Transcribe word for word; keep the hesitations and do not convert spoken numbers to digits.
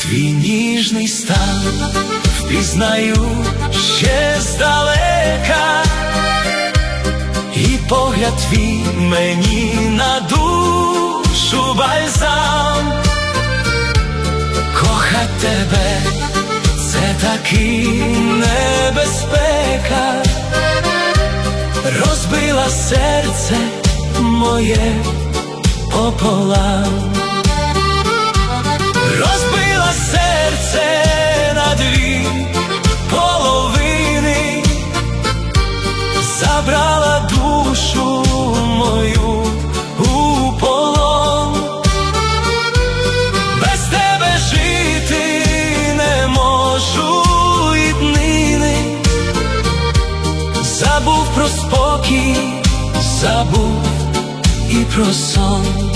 Твій ніжний стан впізнаю ще здалека, і погляд твій мені на душу бальзам. Кохать тебе — це таки небезпека, розбила серце моє пополам. Розбила серце на дві половини, забрала душу мою у полон. Без тебе жити не можу і днини. Забув про спокій, забув і про сон.